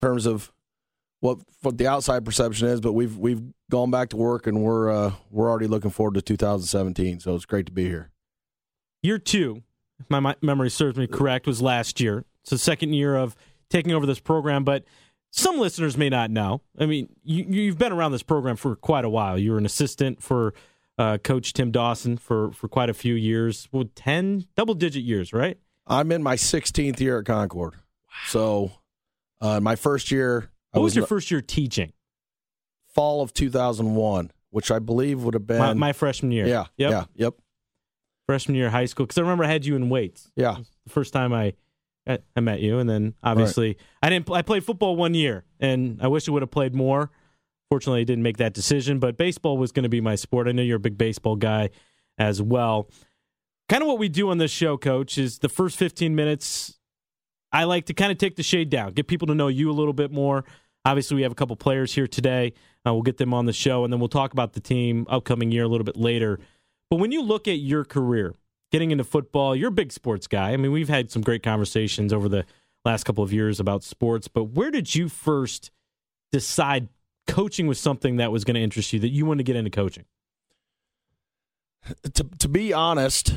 terms of what the outside perception is, but we've gone back to work, and we're already looking forward to 2017. So it's great to be here. Year 2, if my memory serves me correct, was last year. It's the second year of taking over this program, but some listeners may not know. I mean, you've been around this program for quite a while. You were an assistant for Coach Tim Dawson for quite a few years. Well, 10 double-digit years, right? I'm in my 16th year at Concord. Wow. So my first year... What was your first year teaching? Fall of 2001, which I believe would have been... My freshman year. Yep. Freshman year of high school. Because I remember I had you in weights. Yeah. The first time I met you, and then obviously I played football 1 year, and I wish I would have played more. Fortunately, I didn't make that decision, but baseball was going to be my sport. I know you're a big baseball guy as well. Kind of what we do on this show, Coach, is the first 15 minutes, I like to kind of take the shade down, get people to know you a little bit more. Obviously, we have a couple players here today. We'll get them on the show, and then we'll talk about the team upcoming year a little bit later. But when you look at your career, getting into football, you're a big sports guy. I mean, we've had some great conversations over the last couple of years about sports, but where did you first decide coaching was something that was going to interest you, that you wanted to get into coaching? To be honest,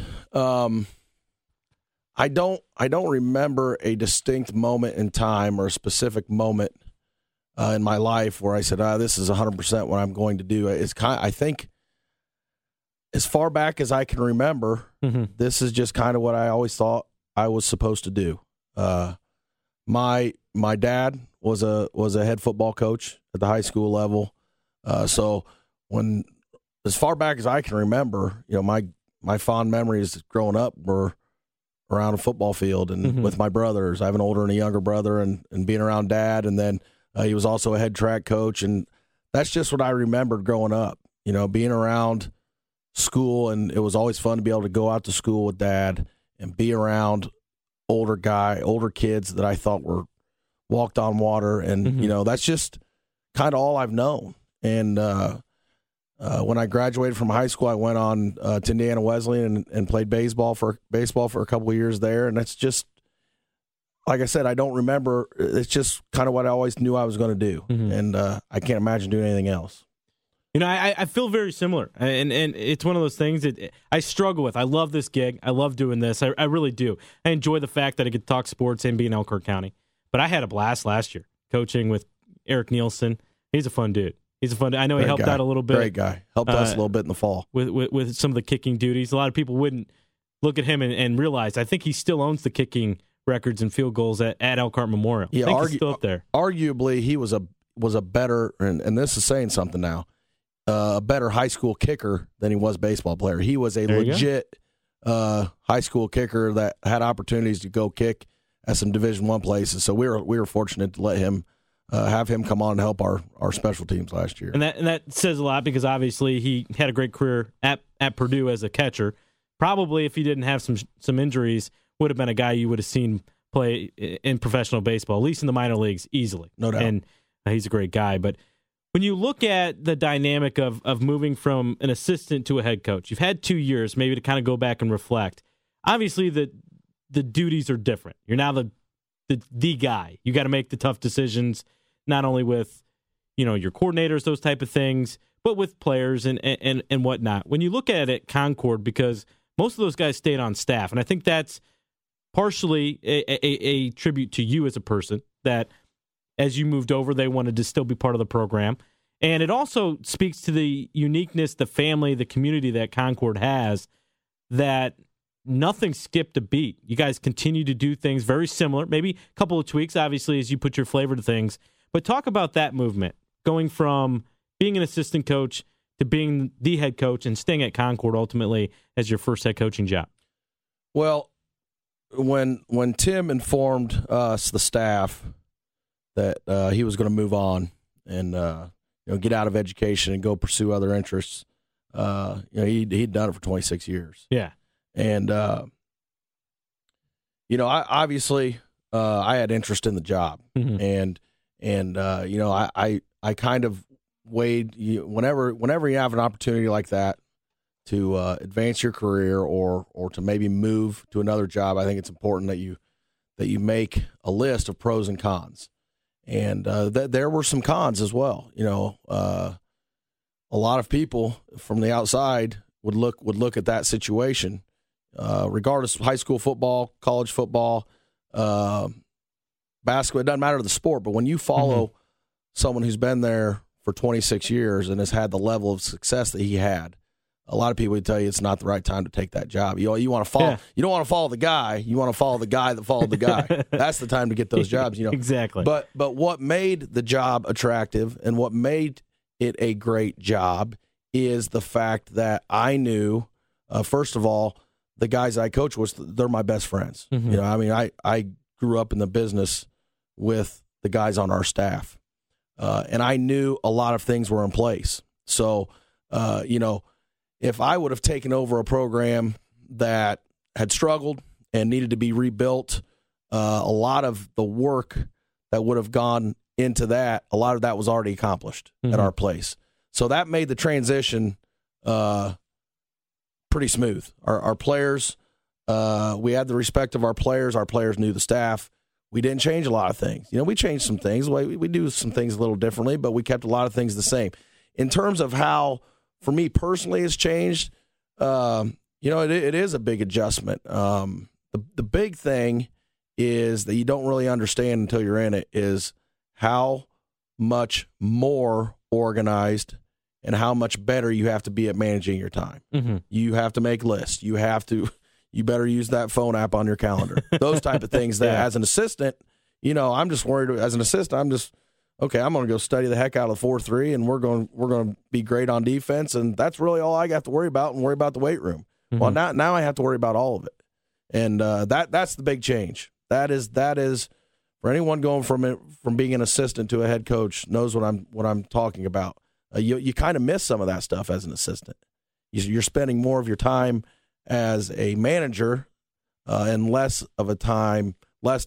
I don't remember a distinct moment in time or a specific moment in my life where I said, this is 100% what I'm going to do. I think as far back as I can remember, this is just kind of what I always thought I was supposed to do. My dad was a head football coach at the high school level. So when, as far back as I can remember, my fond memories growing up were around a football field and with my brothers. I have an older and a younger brother, and being around Dad. And then he was also a head track coach. And that's just what I remembered growing up, being around school. And it was always fun to be able to go out to school with Dad and be around older kids that I thought were walked on water. And, that's just kind of all I've known. And when I graduated from high school, I went on to Indiana Wesleyan and played baseball for a couple of years there. And that's just, like I said, I don't remember. It's just kind of what I always knew I was going to do. And I can't imagine doing anything else. I feel very similar. And it's one of those things that I struggle with. I love this gig. I love doing this. I really do. I enjoy the fact that I get to talk sports and be in Elkhart County. But I had a blast last year coaching with Eric Nielsen. He's a fun dude. I know he helped out a little bit. Great guy. Helped us a little bit in the fall. With some of the kicking duties. A lot of people wouldn't look at him and realize, I think he still owns the kicking records and field goals at Elkhart Memorial. Yeah, I think he's still up there. Arguably, he was a better, and this is saying something now, a better high school kicker than he was baseball player. He was a legit high school kicker that had opportunities to go kick at some Division I places. So we were fortunate to let him have him come on and help our special teams last year. And that says a lot, because obviously he had a great career at Purdue as a catcher. Probably if he didn't have some injuries, would have been a guy you would have seen play in professional baseball, at least in the minor leagues, easily. No doubt. And he's a great guy. But when you look at the dynamic of moving from an assistant to a head coach, you've had 2 years maybe to kind of go back and reflect. Obviously, the duties are different. You're now the guy. You got to make the tough decisions, not only with your coordinators, those type of things, but with players and whatnot. When you look at it, Concord, because most of those guys stayed on staff, and I think that's partially a tribute to you as a person, that as you moved over, they wanted to still be part of the program. And it also speaks to the uniqueness, the family, the community that Concord has, that nothing skipped a beat. You guys continue to do things very similar, maybe a couple of tweaks, obviously, as you put your flavor to things. But talk about that movement, going from being an assistant coach to being the head coach and staying at Concord ultimately as your first head coaching job. Well, when Tim informed us, the staff, that he was going to move on and get out of education and go pursue other interests, he'd done it for 26 years. Yeah. And, I obviously I had interest in the job. And I kind of weighed, whenever you have an opportunity like that to advance your career or to maybe move to another job, I think it's important that you make a list of pros and cons. And there were some cons as well. A lot of people from the outside would look at that situation, regardless of high school football, college football, basketball. It doesn't matter the sport, but when you follow someone who's been there for 26 years and has had the level of success that he had, a lot of people would tell you it's not the right time to take that job. You want to follow. Yeah. You don't want to follow the guy. You want to follow the guy that followed the guy. That's the time to get those jobs. Exactly. But what made the job attractive and what made it a great job is the fact that I knew, first of all, the guys I coach they're my best friends. I grew up in the business with the guys on our staff, and I knew a lot of things were in place. So, if I would have taken over a program that had struggled and needed to be rebuilt, a lot of the work that would have gone into that, a lot of that was already accomplished at our place. So that made the transition pretty smooth. Our players, we had the respect of our players. Our players knew the staff. We didn't change a lot of things. We changed some things. We do some things a little differently, but we kept a lot of things the same. In terms of how, for me personally, it's changed, it is a big adjustment. The big thing is that you don't really understand until you're in it is how much more organized and how much better you have to be at managing your time. You have to make lists. You better use that phone app on your calendar. Those type of things that as an assistant, I'm just worried as an assistant, okay, I'm going to go study the heck out of the 4-3, and we're going to be great on defense, and that's really all I got to worry about, and worry about the weight room. Well, now I have to worry about all of it, and that's the big change. That is for anyone going from being an assistant to a head coach knows what I'm talking about. You kind of miss some of that stuff as an assistant. You're spending more of your time as a manager, and less time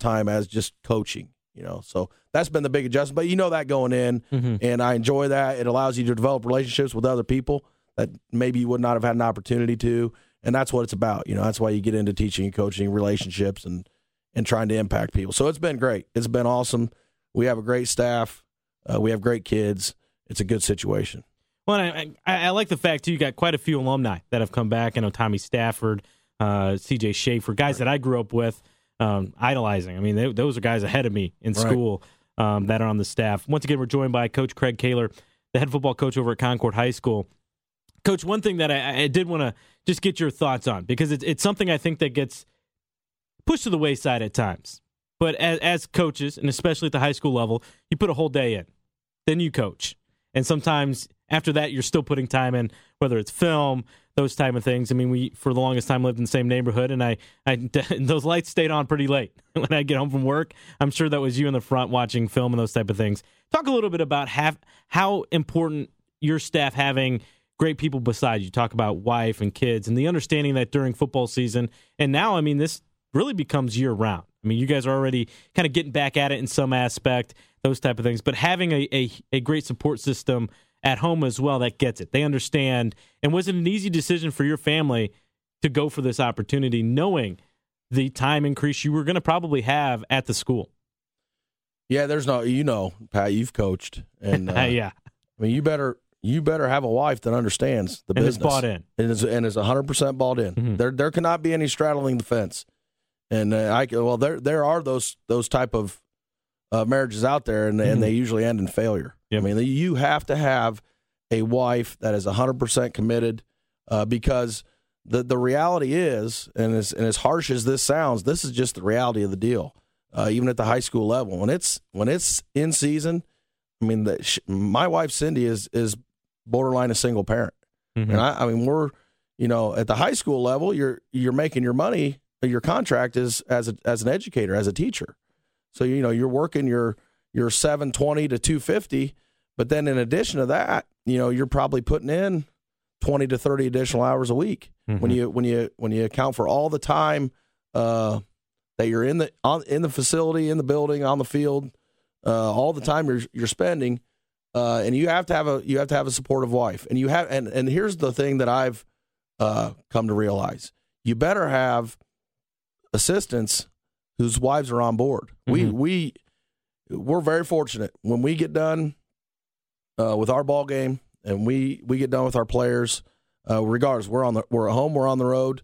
as just coaching. So that's been the big adjustment. But that going in, and I enjoy that. It allows you to develop relationships with other people that maybe you would not have had an opportunity to, and that's what it's about. That's why you get into teaching and coaching, relationships, and trying to impact people. So it's been great. It's been awesome. We have a great staff. We have great kids. It's a good situation. Well, I like the fact, too, you got quite a few alumni that have come back. I know Tommy Stafford, C.J. Schaefer, guys that I grew up with. Idolizing. I mean, those are guys ahead of me in school that are on the staff. Once again, we're joined by Coach Craig Kaler, the head football coach over at Concord High School. Coach, one thing that I did want to just get your thoughts on, because it's something I think that gets pushed to the wayside at times. But as coaches, and especially at the high school level, you put a whole day in. Then you coach. And sometimes after that, you're still putting time in, whether it's film, those type of things. I mean, we, for the longest time, lived in the same neighborhood, and I those lights stayed on pretty late when I get home from work. I'm sure that was you in the front watching film and those type of things. Talk a little bit about how important your staff having great people beside you. Talk about wife and kids and the understanding that during football season, and now, I mean, this really becomes year-round. I mean, you guys are already kind of getting back at it in some aspect, those type of things, but having a great support system at home as well that gets it. They understand. And was it an easy decision for your family to go for this opportunity, knowing the time increase you were going to probably have at the school? Yeah, there's no, Pat, you've coached. And yeah. I mean, you better have a wife that understands the business. And is bought in. And is 100% bought in. Mm-hmm. There cannot be any straddling the fence. And there are those type of marriages out there, and they usually end in failure. Yep. I mean, you have to have a wife that is 100% committed, because the reality is, and as harsh as this sounds, this is just the reality of the deal. Even at the high school level, when it's in season, I mean, my wife Cindy is borderline a single parent, and I mean we're at the high school level, you're making your money. Your contract is as an educator, as a teacher. So, you're working your 720 to 250, but then in addition to that, you're probably putting in 20 to 30 additional hours a week. When you account for all the time that you're in the facility, in the building, on the field, all the time you're spending, and you have to have a supportive wife. And and here's the thing that I've come to realize: you better have assistants whose wives are on board. We we're very fortunate when we get done with our ball game and we get done with our players. Regardless, we're at home, we're on the road.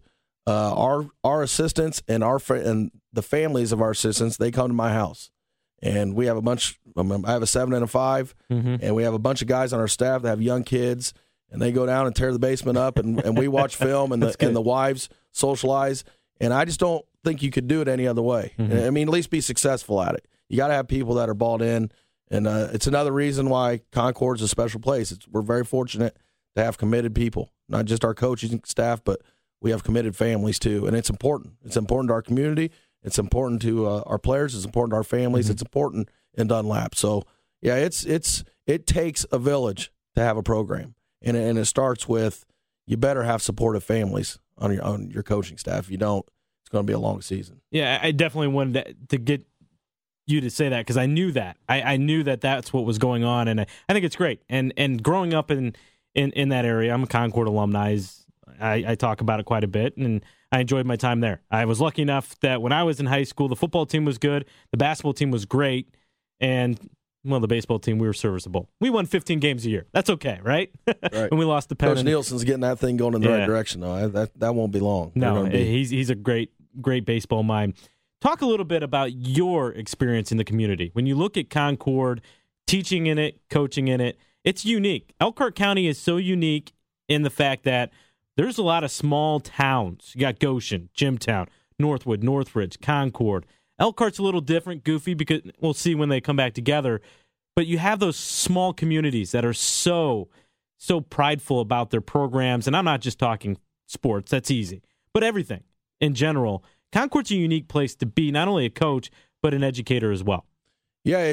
Our assistants and and the families of our assistants, they come to my house, and we have a bunch. I have a 7 and a 5, and we have a bunch of guys on our staff that have young kids, and they go down and tear the basement up, and we watch film, and the wives socialize. And I just don't think you could do it any other way. I mean, at least be successful at it. You got to have people that are bought in, and it's another reason why Concord's a special place. We're very fortunate to have committed people, not just our coaching staff, but we have committed families too, and it's important. It's important to our community. It's important to our players. It's important to our families. It's important in Dunlap. So, yeah, it takes a village to have a program, and it starts with you better have supportive families on your coaching staff. If you don't, it's going to be a long season. Yeah, I definitely wanted to get you to say that because I knew that. I knew that that's what was going on, and I think it's great. And growing up in that area, I'm a Concord alumni. I talk about it quite a bit, and I enjoyed my time there. I was lucky enough that when I was in high school, the football team was good, the basketball team was great, and the baseball team, we were serviceable. We won 15 games a year. That's okay, right? Right. And we lost the pennant. Coach Nielsen's getting that thing going in the right direction, though. That won't be long. No, he's a great baseball mind. Talk a little bit about your experience in the community. When you look at Concord, teaching in it, coaching in it, it's unique. Elkhart County is so unique in the fact that there's a lot of small towns. You got Goshen, Jimtown, Northwood, Northridge, Concord. Elkhart's a little different, goofy, because we'll see when they come back together. But you have those small communities that are so prideful about their programs. And I'm not just talking sports. That's easy. But everything in general. Concord's a unique place to be, not only a coach, but an educator as well. Yeah,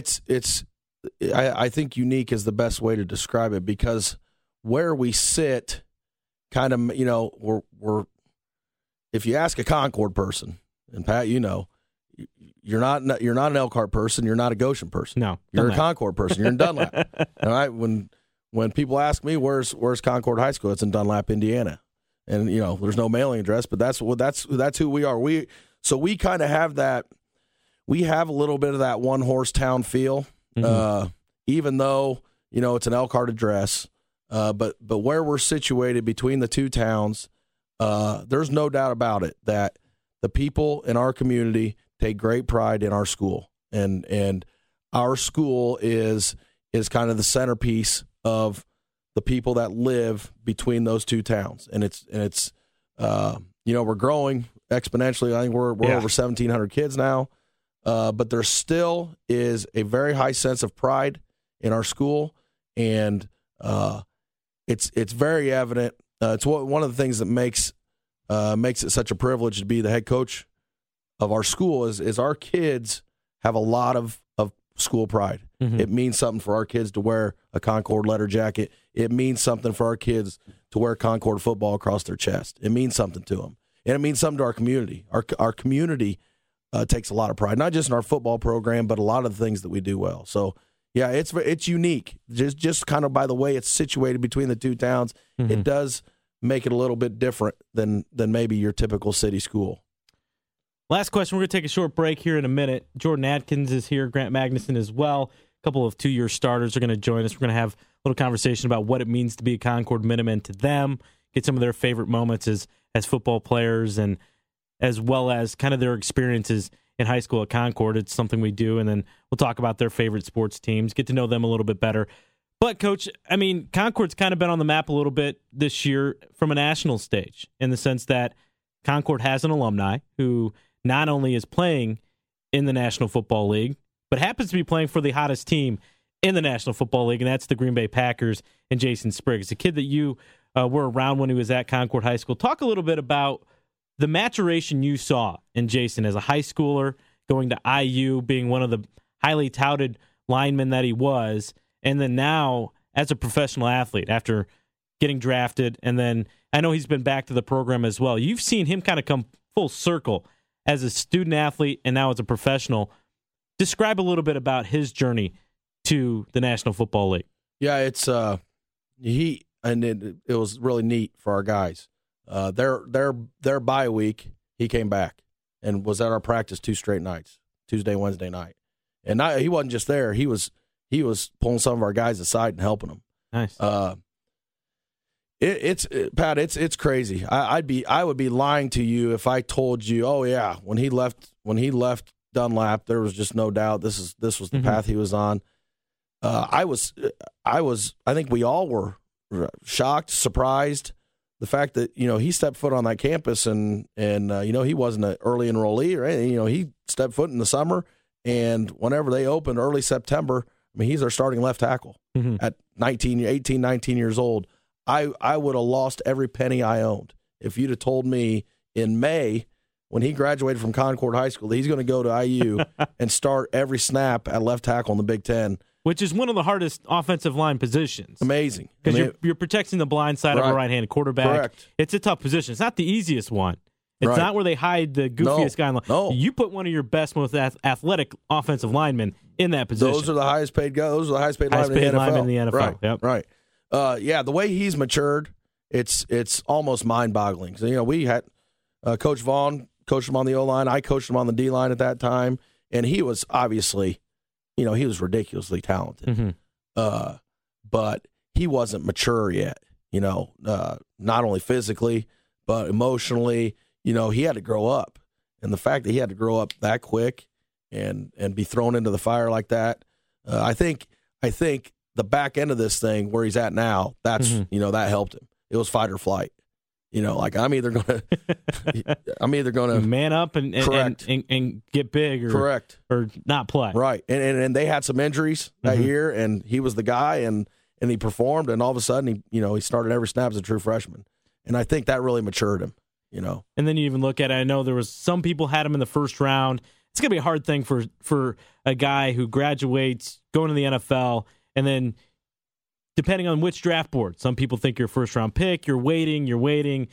I think unique is the best way to describe it, because where we sit kind of, we're if you ask a Concord person, and Pat, you're not an Elkhart person, you're not a Goshen person. No, you're a Concord person. You're in Dunlap. All right. When people ask me where's Concord High School, it's in Dunlap, Indiana, and there's no mailing address, but that's who we are. We kind of have that. We have a little bit of that one horse town feel, even though it's an Elkhart address. But where we're situated between the two towns, there's no doubt about it that the people in our community take great pride in our school, and our school is kind of the centerpiece of the people that live between those two towns, and it's we're growing exponentially. I think we're over 1,700 kids now, but there still is a very high sense of pride in our school, and it's very evident. It's one of the things that makes it such a privilege to be the head coach of our school is our kids have a lot of school pride. It means something for our kids to wear a Concord letter jacket. It means something for our kids to wear Concord football across their chest. It means something to them, and it means something to our community. Our community takes a lot of pride, not just in our football program, but a lot of the things that we do well. So. Yeah, it's unique. Just kind of by the way it's situated between the two towns, it does make it a little bit different than maybe your typical city school. Last question. We're going to take a short break here in a minute. Jordan Atkins is here, Grant Magnuson as well. A couple of 2-year starters are going to join us. We're going to have a little conversation about what it means to be a Concord Minuteman to them, get some of their favorite moments as football players, and as well as kind of their experiences in high school at Concord. It's something we do, and then we'll talk about their favorite sports teams, get to know them a little bit better. But, Coach, Concord's kind of been on the map a little bit this year from a national stage, in the sense that Concord has an alumni who not only is playing in the National Football League, but happens to be playing for the hottest team in the National Football League, and that's the Green Bay Packers and Jason Spriggs, a kid that you were around when he was at Concord High School. Talk a little bit about the maturation you saw in Jason as a high schooler, going to IU, being one of the highly touted linemen that he was, and then now as a professional athlete after getting drafted, and then I know he's been back to the program as well. You've seen him kind of come full circle as a student athlete and now as a professional. Describe a little bit about his journey to the National Football League. Yeah, it's it was really neat for our guys. Their bye week, he came back and was at our practice 2 straight nights, Tuesday, Wednesday night. And he wasn't just there. He was pulling some of our guys aside and helping them. Nice. Pat, it's crazy. I would be lying to you if I told you, oh yeah, when he left Dunlap, there was just no doubt this was the path he was on. I think we all were shocked, surprised. The fact that, he stepped foot on that campus and he wasn't an early enrollee or anything. He stepped foot in the summer, and whenever they opened early September, he's our starting left tackle at 18, 19 years old. I would have lost every penny I owned if you'd have told me in May when he graduated from Concord High School that he's going to go to IU and start every snap at left tackle in the Big Ten. Which is one of the hardest offensive line positions. Amazing. Because you're protecting the blind side of a right-handed quarterback. Correct. It's a tough position. It's not the easiest one. It's not where they hide the goofiest guy in the No. You put one of your best, most athletic offensive linemen in that position. Those are the highest paid guys. Those are the highest paid linemen in the NFL. Right. Yep. Right. The way he's matured, it's almost mind-boggling. So, we had Coach Vaughn coached him on the O-line. I coached him on the D-line at that time, and he was obviously, he was ridiculously talented. But he wasn't mature yet, not only physically, but emotionally. He had to grow up. And the fact that he had to grow up that quick and be thrown into the fire like that, I think the back end of this thing where he's at now, that's that helped him. It was fight or flight. I'm either gonna man up and get big or not play. Right. And they had some injuries that year, and he was the guy, and he performed, and all of a sudden he started every snap as a true freshman. And I think that really matured him. And then you even look at it, I know there was some people had him in the first round. It's going to be a hard thing for a guy who graduates, going to the NFL, and then depending on which draft board, some people think you're a first-round pick, you're waiting, and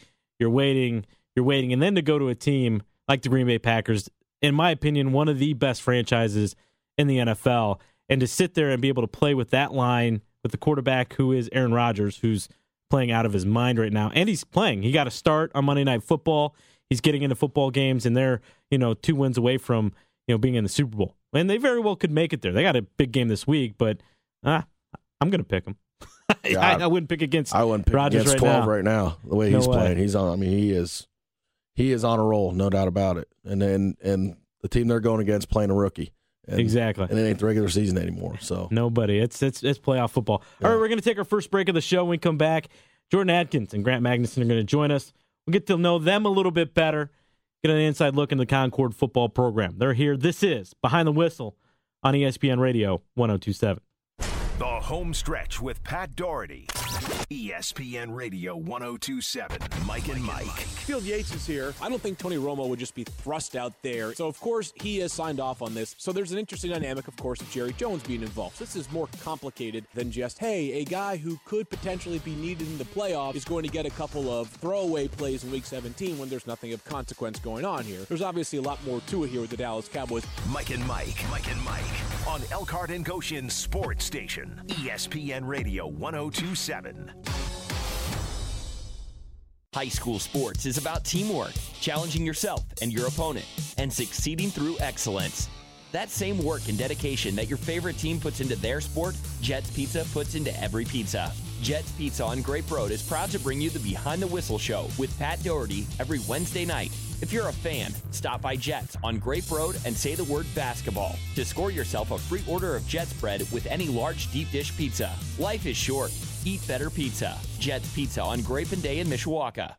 then to go to a team like the Green Bay Packers, in my opinion, one of the best franchises in the NFL, and to sit there and be able to play with that line with the quarterback who is Aaron Rodgers, who's playing out of his mind right now, and he's playing. He got a start on Monday Night Football. He's getting into football games, and they're 2 wins away from being in the Super Bowl, and they very well could make it there. They got a big game this week, but I'm going to pick them. I wouldn't pick against. I wouldn't pick Rodgers against right 12 now. right now. The way he's playing, he's on. He is on a roll, no doubt about it. And the team they're going against playing a rookie. Exactly. And it ain't the regular season anymore. So nobody. It's playoff football. Yeah. All right, we're going to take our first break of the show. When we come back, Jordan Adkins and Grant Magnuson are going to join us. We'll get to know them a little bit better, get an inside look into the Concord football program. They're here. This is Behind the Whistle on ESPN Radio 102.7. The home stretch with Pat Doherty. ESPN Radio 102.7. Mike and Mike. Field Yates is here. I don't think Tony Romo would just be thrust out there. So, of course, he has signed off on this. So there's an interesting dynamic, of course, of Jerry Jones being involved. So this is more complicated than just, hey, a guy who could potentially be needed in the playoffs is going to get a couple of throwaway plays in Week 17 when there's nothing of consequence going on here. There's obviously a lot more to it here with the Dallas Cowboys. Mike and Mike on Elkhart and Goshen Sports Station. ESPN Radio 102.7. High school sports is about teamwork, challenging yourself and your opponent, and succeeding through excellence. That same work and dedication that your favorite team puts into their sport, Jets Pizza puts into every pizza. Jets Pizza on Grape Road is proud to bring you the Behind the Whistle show with Pat Doherty every Wednesday night. If you're a fan, stop by Jets on Grape Road and say the word basketball to score yourself a free order of Jets bread with any large deep dish pizza. Life is short. Eat better pizza. Jets Pizza on Grape and Day in Mishawaka.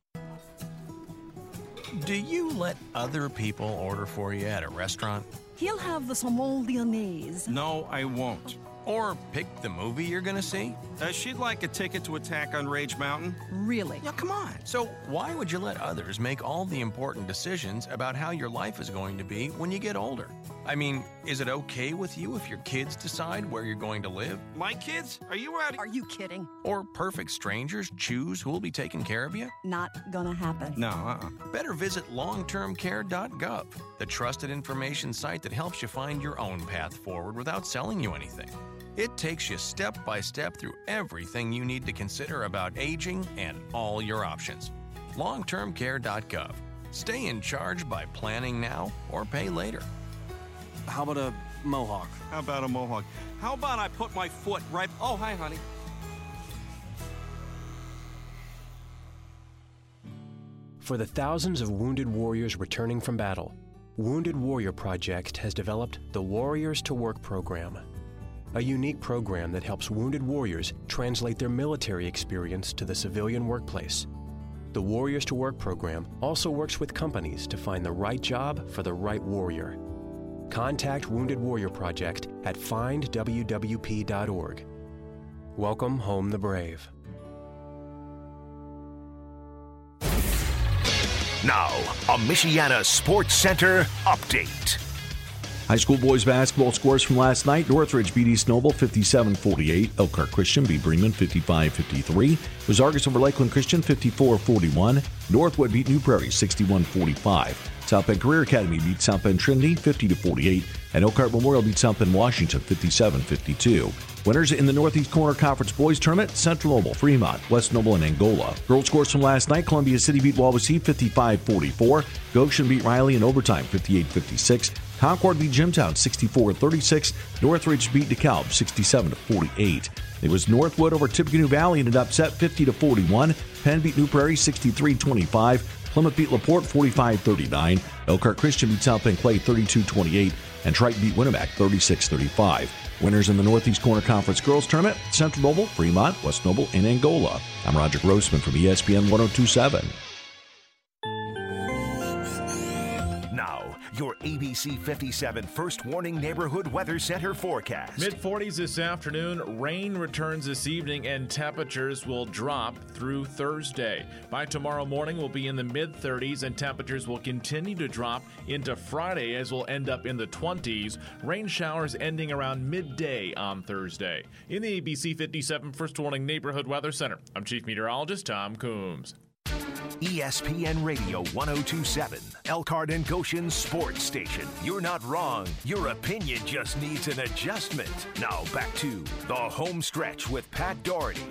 Do you let other people order for you at a restaurant? He'll have the saumon lyonnaise. No, I won't. Or pick the movie you're going to see? She'd like a ticket to Attack on Rage Mountain. Really? Yeah, come on. So why would you let others make all the important decisions about how your life is going to be when you get older? I mean, is it okay with you if your kids decide where you're going to live? My kids? Are you out? Are you kidding? Or perfect strangers choose who'll be taking care of you? Not gonna happen. No, Better visit longtermcare.gov, the trusted information site that helps you find your own path forward without selling you anything. It takes you step by step through everything you need to consider about aging and all your options. Longtermcare.gov. Stay in charge by planning now or pay later. How about a Mohawk. How about a mohawk? How about I put my foot right... Oh, hi, honey. For the thousands of wounded warriors returning from battle, Wounded Warrior Project has developed the Warriors to Work program, a unique program that helps wounded warriors translate their military experience to the civilian workplace. The Warriors to Work program also works with companies to find the right job for the right warrior. Contact Wounded Warrior Project at findwwp.org. Welcome home the brave. Now, a Michiana Sports Center update. High school boys basketball scores from last night. Northridge beat East Noble 57-48. Elkhart Christian beat Bremen 55-53. Ozargas over Lakeland Christian 54-41. Northwood beat New Prairie 61-45. South Bend Career Academy beat South Bend Trinity 50-48. And Elkhart Memorial beat South Bend Washington 57-52. Winners in the Northeast Corner Conference Boys Tournament: Central Noble, Fremont, West Noble, and Angola. Girls scores from last night: Columbia City beat Wawasee 55-44. Goshen beat Riley in overtime 58-56. Concord beat Jimtown 64-36. Northridge beat DeKalb 67-48. It was Northwood over Tippecanoe Valley in an upset 50-41. Penn beat New Prairie 63-25. Plymouth beat LaPorte 45-39. Elkhart Christian beat South Bend Clay 32-28. And Triton beat Winnemac 36-35. Winners in the Northeast Corner Conference Girls Tournament: Central Noble, Fremont, West Noble, and Angola. I'm Roger Grossman from ESPN 1027. Now, your ABC 57 First Warning Neighborhood Weather Center forecast. Mid-40s this afternoon, rain returns this evening, and temperatures will drop through Thursday. By tomorrow morning, we'll be in the mid-30s, and temperatures will continue to drop into Friday as we'll end up in the 20s. Rain showers ending around midday on Thursday. In the ABC 57 First Warning Neighborhood Weather Center, I'm Chief Meteorologist Tom Coombs. ESPN Radio 1027, Elkhart and Goshen Sports Station. You're not wrong. Your opinion just needs an adjustment. Now back to the home stretch with Pat Doherty.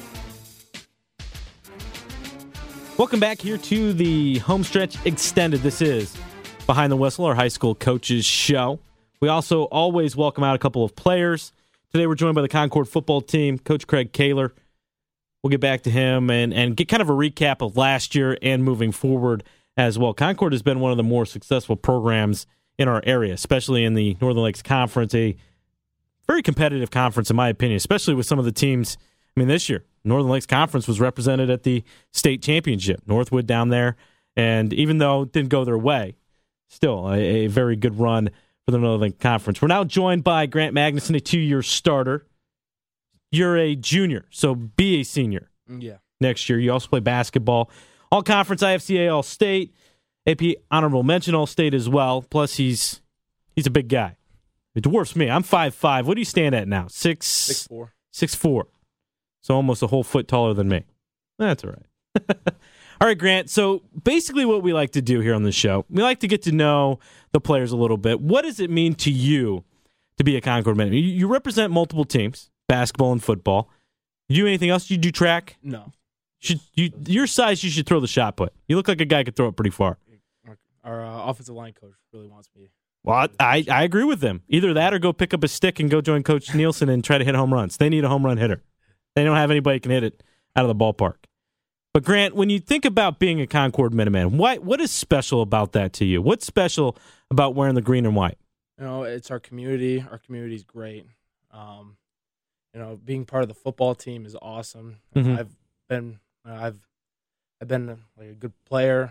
Welcome back here to the home stretch extended. This is Behind the Whistle, our high school coaches show. We also always welcome out a couple of players. Today we're joined by the Concord football team, Coach Craig Kaler. We'll get back to him and get kind of a recap of last year and moving forward as well. Concord has been one of the more successful programs in our area, especially in the Northern Lakes Conference, a very competitive conference in my opinion, especially with some of the teams. I mean, this year, Northern Lakes Conference was represented at the state championship. Northwood down there, and even though it didn't go their way, still a very good run for the Northern Lakes Conference. We're now joined by Grant Magnuson, a 2-year starter. You're a junior, so be a senior. Yeah. Next year. You also play basketball. All-Conference IFCA All-State. AP Honorable Mention All-State as well. Plus, he's a big guy. He dwarfs me. I'm 5'5". What do you stand at now? 6'4". 6'4". So almost a whole foot taller than me. That's all right. All right, Grant. So basically what we like to do here on the show, we like to get to know the players a little bit. What does it mean to you to be a Concord Minuteman? You represent multiple teams. Basketball and football. You do anything else? You do track? No. Your size, you should throw the shot put. You look like a guy who could throw it pretty far. Our offensive line coach really wants me. Well, I agree with them. Either that or go pick up a stick and go join Coach Nielsen and try to hit home runs. They need a home run hitter. They don't have anybody who can hit it out of the ballpark. But, Grant, when you think about being a Concord Minuteman, what is special about that to you? What's special about wearing the green and white? It's our community. Our community's great. Being part of the football team is awesome. Mm-hmm. I've been like a good player.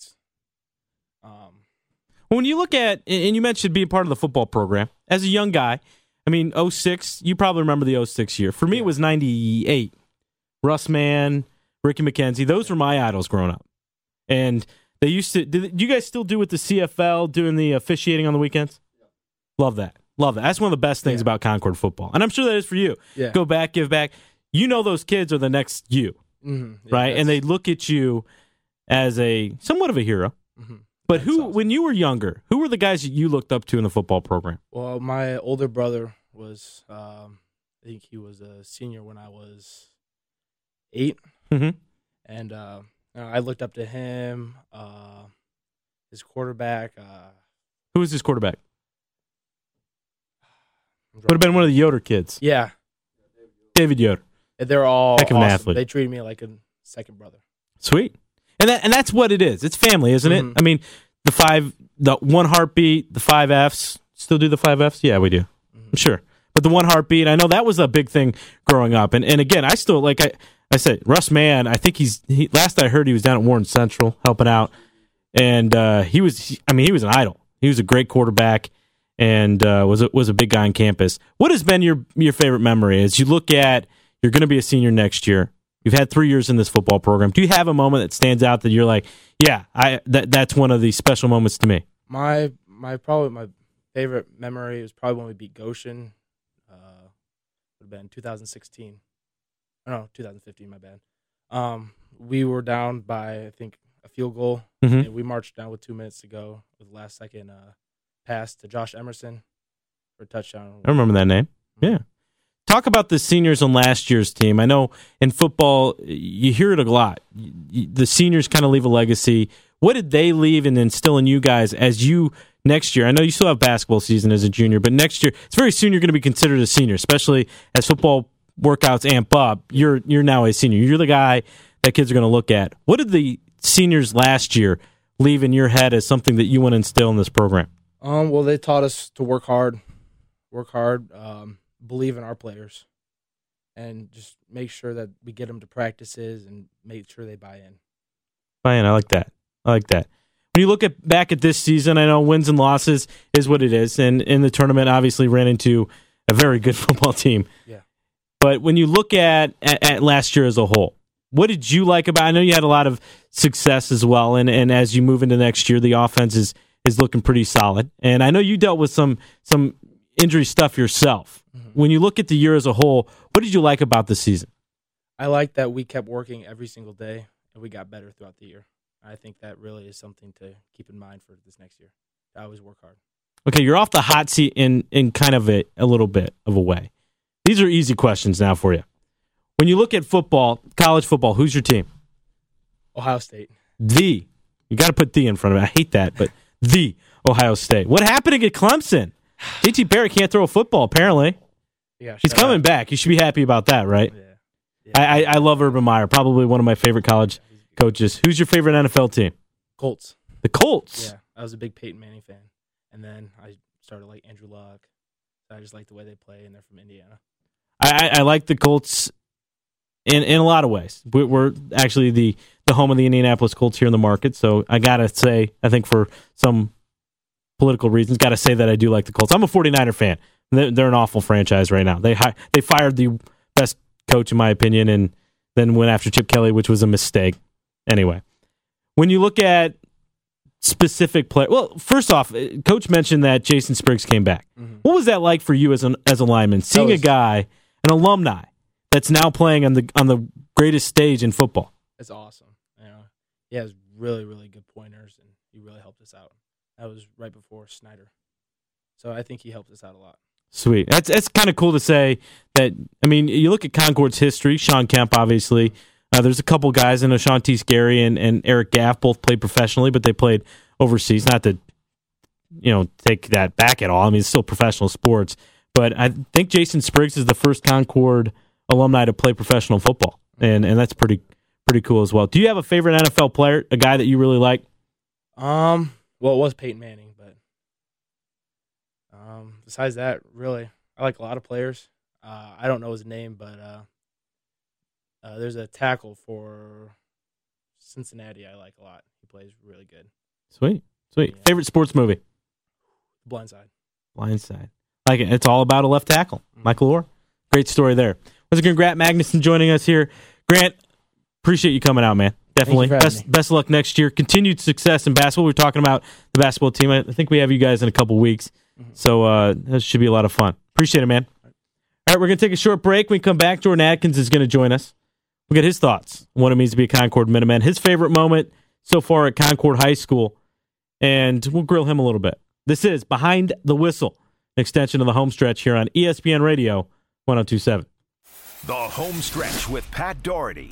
When you look at, and you mentioned being part of the football program, as a young guy, I mean, 06, you probably remember the 06 year. For me, it was 98. Russ Mann, Ricky McKenzie, those were my idols growing up. And they used to, do you guys still do with the CFL, doing the officiating on the weekends? Love that. That's one of the best things about Concord football. And I'm sure that is for you. Yeah. Go back, give back. You know those kids are the next you, right? And they look at you as somewhat of a hero. Mm-hmm. But when you were younger, who were the guys that you looked up to in the football program? Well, my older brother was, I think he was a senior when I was 8. Mm-hmm. And I looked up to him, his quarterback. Who was his quarterback? Would have been one of the Yoder kids. Yeah. David Yoder. They're all heck of an awesome. athlete. They treated me like a second brother. Sweet. And that's what it is. It's family, isn't it? I mean, the one heartbeat, the 5 Fs. Still do the 5 Fs? Yeah, we do. I'm sure. But the one heartbeat, I know that was a big thing growing up. And again, I still, like I said, Russ Mann, I think last I heard he was down at Warren Central helping out. And he was an idol. He was a great quarterback and was a big guy on campus. What has been your favorite memory as you look at, you're going to be a senior next year. You've had 3 years in this football program. Do you have a moment that stands out that you're like, yeah, that's one of the special moments to me? My favorite memory was probably when we beat Goshen. Would have been 2016. Oh, no, 2015, my bad. We were down by, I think, a field goal, and we marched down with 2 minutes to go with the last second pass to Josh Emerson for a touchdown. I remember that name. Yeah. Talk about the seniors on last year's team. I know in football, you hear it a lot. The seniors kind of leave a legacy. What did they leave and instill in you guys as you next year? I know you still have basketball season as a junior, but next year, it's very soon you're going to be considered a senior, especially as football workouts amp up. You're now a senior. You're the guy that kids are going to look at. What did the seniors last year leave in your head as something that you want to instill in this program? Well, they taught us to work hard, believe in our players, and just make sure that we get them to practices and make sure they buy in. Buy in, I like that. When you look back at this season, I know wins and losses is what it is, and in the tournament, obviously ran into a very good football team. Yeah. But when you look at last year as a whole, what did you like about? I know you had a lot of success as well, and as you move into next year, the offense is looking pretty solid. And I know you dealt with some injury stuff yourself. When you look at the year as a whole, what did you like about the season? I like that we kept working every single day, and we got better throughout the year. I think that really is something to keep in mind for this next year. I always work hard. Okay, you're off the hot seat in kind of a little bit of a way. These are easy questions now for you. When you look at football, college football, who's your team? Ohio State. You got to put the in front of it. I hate that, but the Ohio State. What happened to Clemson? J.T. Barrett can't throw a football, apparently. Yeah, he's coming back. You should be happy about that, right? Yeah. I love Urban Meyer, probably one of my favorite college coaches. Who's your favorite NFL team? Colts. The Colts? Yeah, I was a big Peyton Manning fan. And then I started like Andrew Luck. I just like the way they play, and they're from Indiana. I like the Colts in a lot of ways. We're actually the home of the Indianapolis Colts here in the market, so I got to say, I think for some political reasons, got to say that I do like the Colts. I'm a 49er fan. They're an awful franchise right now. They fired the best coach, in my opinion, and then went after Chip Kelly, which was a mistake. Anyway, when you look at specific play, well, first off, Coach mentioned that Jason Spriggs came back. What was that like for you as a lineman, seeing a guy, an alumni, that's now playing on the greatest stage in football? It's awesome. He has really, really good pointers, and he really helped us out. That was right before Snyder, so I think he helped us out a lot. Sweet. That's kind of cool to say that. I mean, you look at Concord's history. Sean Kemp, obviously. There's a couple guys. I know Sean T. Scary and Eric Gaff both played professionally, but they played overseas. Not to, take that back at all. I mean, it's still professional sports. But I think Jason Spriggs is the first Concord alumni to play professional football, and that's pretty cool as well. Do you have a favorite NFL player, a guy that you really like? Well, it was Peyton Manning, but besides that, really, I like a lot of players. I don't know his name, but there's a tackle for Cincinnati I like a lot. He plays really good. Sweet. Yeah. Favorite sports movie? Blindside. Like it. It's all about a left tackle. Michael Orr. Great story there. Once again, Grant Magnuson joining us here. Grant, appreciate you coming out, man. Definitely. Best of luck next year. Continued success in basketball. We're talking about the basketball team. I think we have you guys in a couple weeks. So that should be a lot of fun. Appreciate it, man. All right, we're going to take a short break. When we come back, Jordan Adkins is going to join us. We'll get his thoughts on what it means to be a Concord Minuteman, his favorite moment so far at Concord High School, and we'll grill him a little bit. This is Behind the Whistle, an extension of the home stretch here on ESPN Radio 102.7. The Home Stretch with Pat Doherty.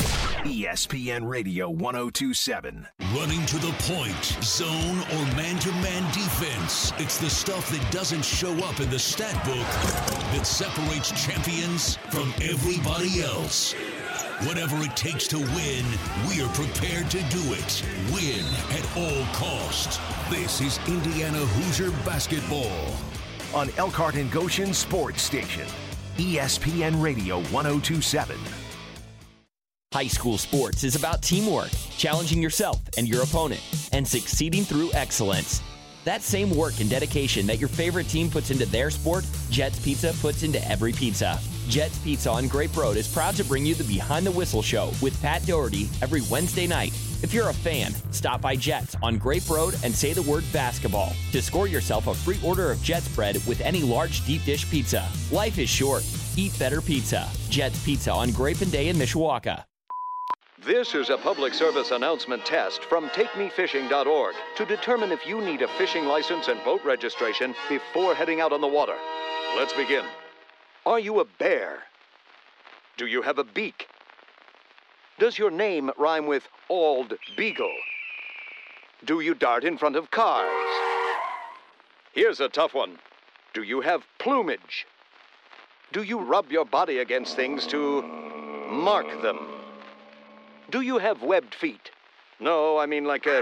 ESPN Radio 1027. Running to the point, zone, or man-to-man defense. It's the stuff that doesn't show up in the stat book that separates champions from everybody else. Whatever it takes to win, we are prepared to do it. Win at all cost. This is Indiana Hoosier basketball. On Elkhart and Goshen Sports Station, ESPN Radio 1027. High school sports is about teamwork, challenging yourself and your opponent, and succeeding through excellence. That same work and dedication that your favorite team puts into their sport, Jets Pizza puts into every pizza. Jets Pizza on Grape Road is proud to bring you the Behind the Whistle show with Pat Doherty every Wednesday night. If you're a fan, stop by Jets on Grape Road and say the word basketball to score yourself a free order of Jets bread with any large deep dish pizza. Life is short. Eat better pizza. Jets Pizza on Grape and Day in Mishawaka. This is a public service announcement test from TakeMeFishing.org to determine if you need a fishing license and boat registration before heading out on the water. Let's begin. Are you a bear? Do you have a beak? Does your name rhyme with Ald Beagle? Do you dart in front of cars? Here's a tough one. Do you have plumage? Do you rub your body against things to mark them? Do you have webbed feet? No, I mean like a...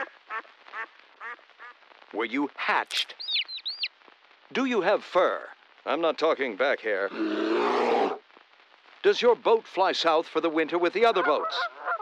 Were you hatched? Do you have fur? I'm not talking back hair. Does your boat fly south for the winter with the other boats?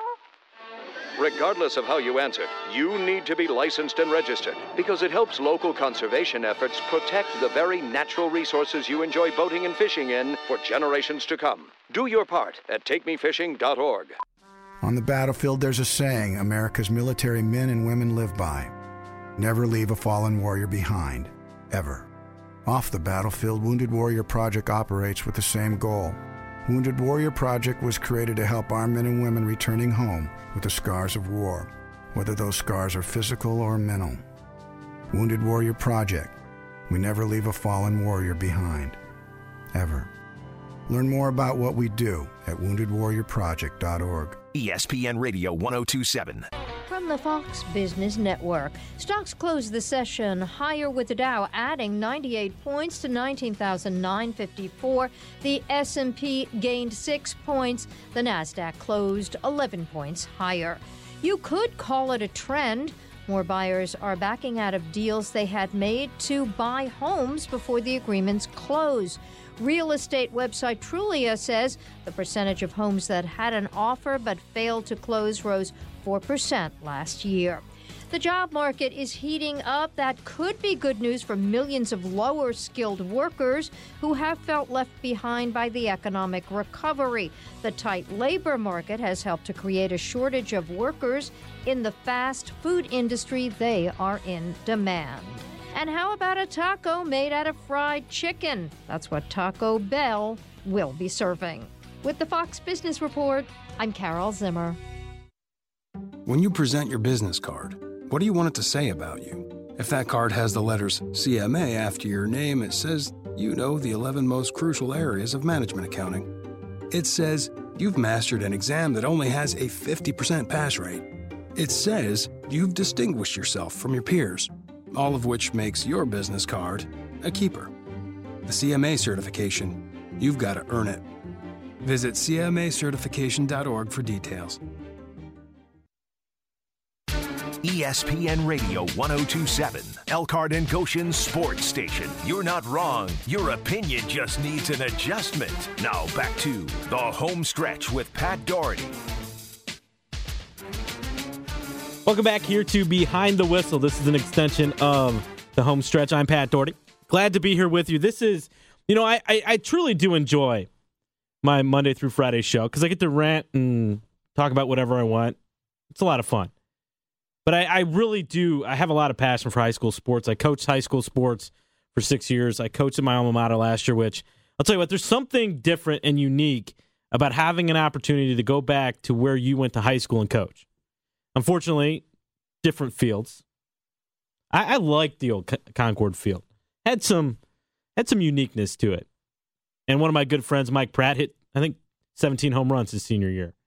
Regardless of how you answered, you need to be licensed and registered because it helps local conservation efforts protect the very natural resources you enjoy boating and fishing in for generations to come. Do your part at TakeMeFishing.org. On the battlefield, there's a saying America's military men and women live by. Never leave a fallen warrior behind, ever. Off the battlefield, Wounded Warrior Project operates with the same goal. Wounded Warrior Project was created to help our men and women returning home with the scars of war, whether those scars are physical or mental. Wounded Warrior Project. We never leave a fallen warrior behind, ever. Learn more about what we do at woundedwarriorproject.org. ESPN Radio 1027. From the Fox Business Network. Stocks closed the session higher with the Dow adding 98 points to 19,954. The S&P gained 6 points. The Nasdaq closed 11 points higher. You could call it a trend. More buyers are backing out of deals they had made to buy homes before the agreements close. Real estate website Trulia says the percentage of homes that had an offer but failed to close rose 4% last year. The job market is heating up. That could be good news for millions of lower-skilled workers who have felt left behind by the economic recovery. The tight labor market has helped to create a shortage of workers. In the fast food industry, they are in demand. And how about a taco made out of fried chicken? That's what Taco Bell will be serving. With the Fox Business Report, I'm Carol Zimmer. When you present your business card, what do you want it to say about you? If that card has the letters CMA after your name, it says you know the 11 most crucial areas of management accounting. It says you've mastered an exam that only has a 50% pass rate. It says you've distinguished yourself from your peers, all of which makes your business card a keeper. The CMA certification, you've got to earn it. Visit CMAcertification.org for details. ESPN Radio 1027, Elkhart and Goshen Sports Station. You're not wrong. Your opinion just needs an adjustment. Now back to the home stretch with Pat Doherty. Welcome back here to Behind the Whistle. This is an extension of the home stretch. I'm Pat Doherty. Glad to be here with you. This is, I truly do enjoy my Monday through Friday show because I get to rant and talk about whatever I want. It's a lot of fun. But I really do. I have a lot of passion for high school sports. I coached high school sports for 6 years. I coached at my alma mater last year, which I'll tell you what, there's something different and unique about having an opportunity to go back to where you went to high school and coach. Unfortunately, different fields. I liked the old Concord field. Had some uniqueness to it. And one of my good friends, Mike Pratt, hit, I think, 17 home runs his senior year.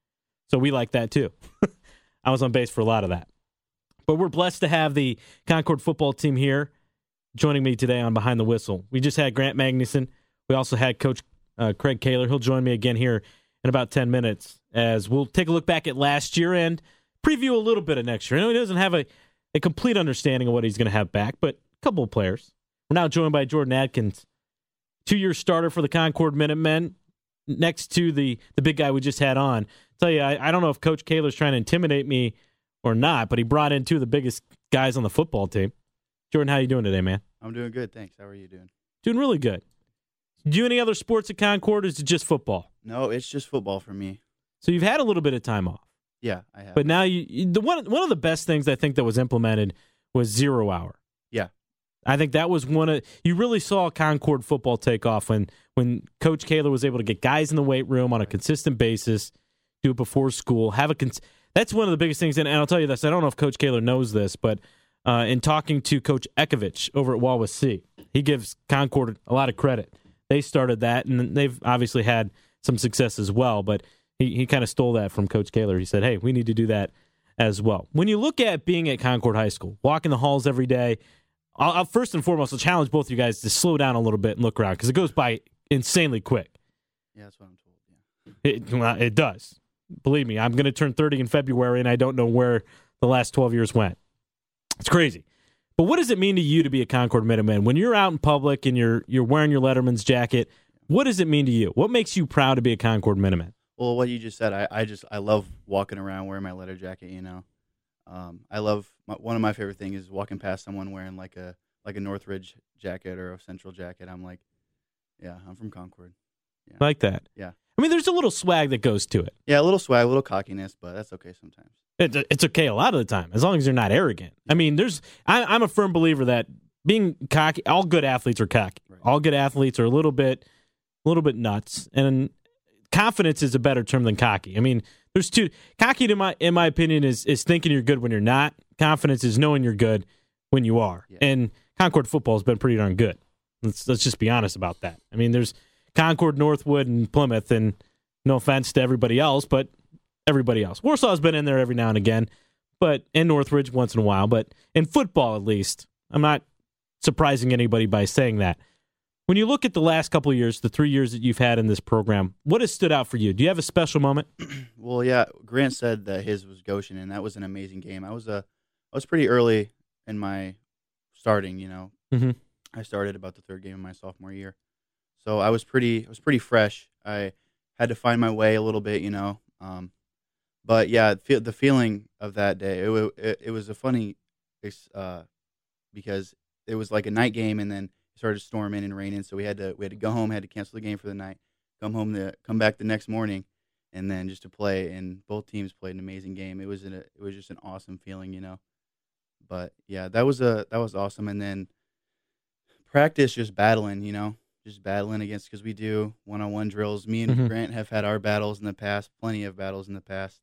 So we like that too. I was on base for a lot of that. But we're blessed to have the Concord football team here joining me today on Behind the Whistle. We just had Grant Magnuson. We also had Coach Craig Kaler. He'll join me again here in about 10 minutes as we'll take a look back at last year and preview a little bit of next year. I know he doesn't have a complete understanding of what he's going to have back, but a couple of players. We're now joined by Jordan Adkins, 2-year starter for the Concord Minutemen, next to the big guy we just had on. I'll tell you, I don't know if Coach Kaler's trying to intimidate me or not, but he brought in two of the biggest guys on the football team. Jordan, how you doing today, man? I'm doing good, thanks. How are you doing? Doing really good. Do any other sports at Concord, or is it just football? No, it's just football for me. So you've had a little bit of time off. Yeah, I have. But now one of the best things I think that was implemented was 0 hour. Yeah. I think that was you really saw Concord football take off when Coach Kaler was able to get guys in the weight room on a consistent basis, do it before school, that's one of the biggest things. And I'll tell you this, I don't know if Coach Kaler knows this, but in talking to Coach Ekovich over at Wawasee, he gives Concord a lot of credit. They started that, and they've obviously had some success as well, but he kind of stole that from Coach Kaler. He said, hey, we need to do that as well. When you look at being at Concord High School, walking the halls every day, I'll first and foremost, I'll challenge both of you guys to slow down a little bit and look around, because it goes by insanely quick. Yeah, that's what I'm told. Yeah. It does. Believe me, I'm going to turn 30 in February, and I don't know where the last 12 years went. It's crazy. But what does it mean to you to be a Concord Minuteman? When you're out in public and you're wearing your Letterman's jacket, what does it mean to you? What makes you proud to be a Concord Minuteman? Well, what you just said, I love walking around wearing my letter jacket, you know. I love, one of my favorite things is walking past someone wearing like a Northridge jacket or a Central jacket. I'm like, yeah, I'm from Concord. Yeah. Like that? Yeah. I mean, there's a little swag that goes to it. Yeah, a little swag, a little cockiness, but that's okay sometimes. It's okay a lot of the time, as long as you're not arrogant. I mean, I'm a firm believer that being cocky, all good athletes are cocky. Right. All good athletes are a little bit nuts, and confidence is a better term than cocky. I mean, there's two. Cocky, in my opinion, is thinking you're good when you're not. Confidence is knowing you're good when you are. Yeah. And Concord football has been pretty darn good. Let's just be honest about that. I mean, there's Concord, Northwood, and Plymouth, and no offense to everybody else, but everybody else. Warsaw's been in there every now and again, and Northridge once in a while. But in football, at least, I'm not surprising anybody by saying that. When you look at the last couple of years, the 3 years that you've had in this program, what has stood out for you? Do you have a special moment? Well, yeah, Grant said that his was Goshen, and that was an amazing game. I was pretty early in my starting, you know. Mm-hmm. I started about the third game of my sophomore year. So I was pretty fresh. I had to find my way a little bit, you know. But yeah, the feeling of that day, it was a funny, because it was like a night game, and then it started storming and raining, so we had to go home, had to cancel the game for the night, come back the next morning, and then just to play. And both teams played an amazing game. It was just an awesome feeling, you know. But yeah, that was awesome. And then practice, just battling, you know. Just battling against, because we do one-on-one drills. Me and Grant have had our battles in the past, plenty of battles in the past.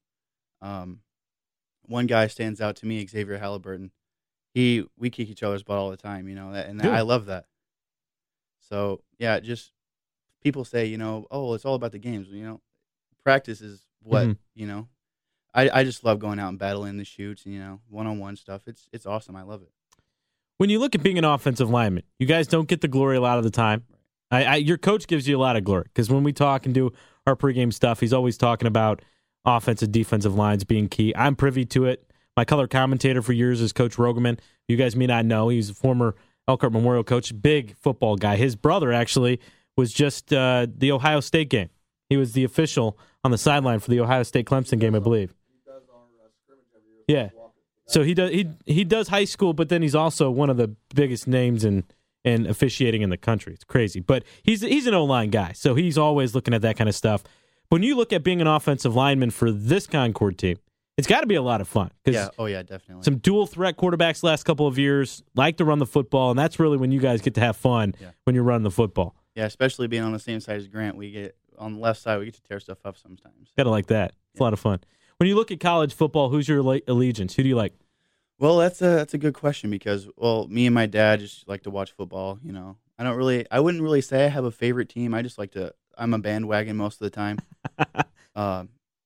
One guy stands out to me, Xavier Halliburton. We kick each other's butt all the time, you know, I love that. So yeah, just people say, you know, oh, it's all about the games. You know, practice is what you know. I just love going out and battling the shoots, and, you know, one-on-one stuff. It's awesome. I love it. When you look at being an offensive lineman, you guys don't get the glory a lot of the time. Your coach gives you a lot of glory, because when we talk and do our pregame stuff, he's always talking about offensive, defensive lines being key. I'm privy to it. My color commentator for years is Coach Rogerman. You guys may not know. He's a former Elkhart Memorial coach, big football guy. His brother actually was just the Ohio State game. He was the official on the sideline for the Ohio State-Clemson game, I believe. Yeah. So he does high school, but then he's also one of the biggest names in officiating in the country. It's crazy. But he's an O-line guy, so he's always looking at that kind of stuff. When you look at being an offensive lineman for this Concord team, it's got to be a lot of fun. Yeah, oh yeah, definitely. Some dual-threat quarterbacks the last couple of years, like to run the football, and that's really when you guys get to have fun when you're running the football. Yeah, especially being on the same side as Grant. We get on the left side, we get to tear stuff up sometimes. Got to like that. It's a lot of fun. When you look at college football, who's your allegiance? Who do you like? Well, that's a good question, because, well, me and my dad just like to watch football, you know. I wouldn't really say I have a favorite team. I'm a bandwagon most of the time.